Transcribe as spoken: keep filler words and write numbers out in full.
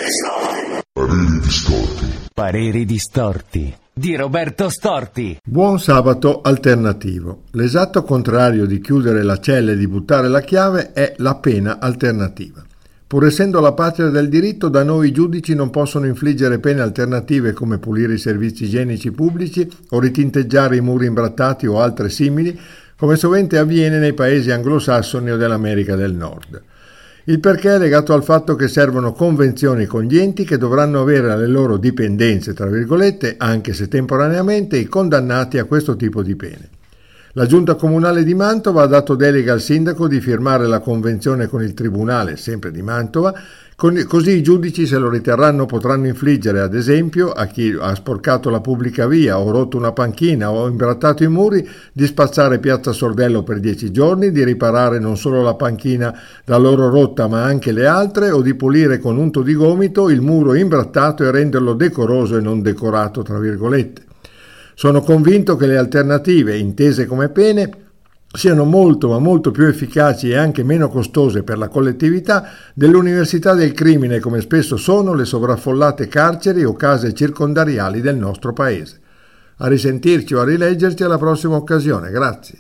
Pareri distorti. Pareri distorti di Roberto Storti. Buon sabato alternativo. L'esatto contrario di chiudere la cella e di buttare la chiave è la pena alternativa. Pur essendo la patria del diritto, da noi i giudici non possono infliggere pene alternative come pulire i servizi igienici pubblici o ritinteggiare i muri imbrattati o altre simili, come sovente avviene nei paesi anglosassoni o dell'America del Nord. Il perché è legato al fatto che servono convenzioni con gli enti che dovranno avere alle loro dipendenze, tra virgolette, anche se temporaneamente, i condannati a questo tipo di pene. La Giunta Comunale di Mantova ha dato delega al sindaco di firmare la convenzione con il Tribunale, sempre di Mantova, con, così i giudici, se lo riterranno, potranno infliggere, ad esempio, a chi ha sporcato la pubblica via o rotto una panchina o imbrattato i muri, di spazzare Piazza Sordello per dieci giorni, di riparare non solo la panchina da loro rotta ma anche le altre, o di pulire con unto di gomito il muro imbrattato e renderlo decoroso e non decorato, tra virgolette. Sono convinto che le alternative, intese come pene, siano molto ma molto più efficaci e anche meno costose per la collettività dell'università del crimine, come spesso sono le sovraffollate carceri o case circondariali del nostro paese. A risentirci o a rileggerci alla prossima occasione. Grazie.